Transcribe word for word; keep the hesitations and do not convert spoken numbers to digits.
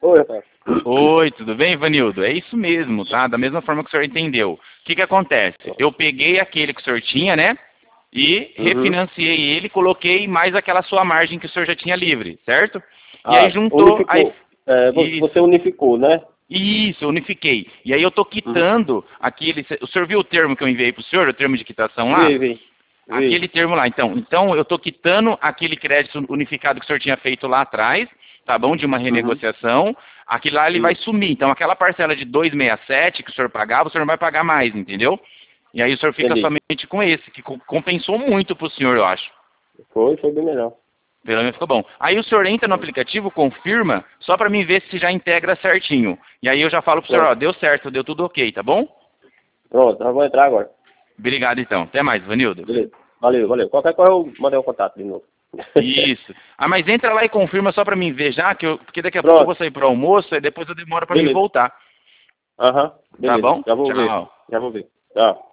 Oi, rapaz. Oi, tudo bem, Ivanildo? É isso mesmo, tá? Da mesma forma que o senhor entendeu. O que que acontece? Eu peguei aquele que o senhor tinha, né? E Uhum. refinanciei ele, coloquei mais aquela sua margem que o senhor já tinha livre, certo? E aí Ah, juntou, aí... unificou. É, vo- você Isso, unificou, né? isso, eu unifiquei. E aí eu tô Uhum. quitando aquele... O senhor viu o termo que eu enviei pro senhor, o termo de quitação lá? Vi, vi. Vi. Aquele termo lá, então. Então, eu estou quitando aquele crédito unificado que o senhor tinha feito lá atrás, tá bom? De uma Uhum. renegociação. Aquilo lá ele vai Isso. sumir. Então, aquela parcela de duzentos e sessenta e sete que o senhor pagava, o senhor não vai pagar mais, entendeu? E aí o senhor fica Entendi. somente com esse, que co- compensou muito pro senhor, eu acho. Foi, foi bem melhor. Pelo menos ficou bom. Aí o senhor entra no aplicativo, confirma, só para mim ver se já integra certinho. E aí eu já falo pro senhor, ó, Pronto. deu certo, deu tudo ok, tá bom? Pronto, eu vou entrar agora. Obrigado então. Até mais, Vanildo. Beleza. Valeu, valeu. Qualquer coisa eu mandei um contato de novo. Isso. Ah, mas entra lá e confirma só pra mim ver já, que eu, porque daqui a pouco eu vou Pronto. sair pro almoço e depois eu demoro pra mim Beleza. voltar. Aham. Tá Beleza. bom? Já vou ver. Tchau. Já vou ver. Tchau.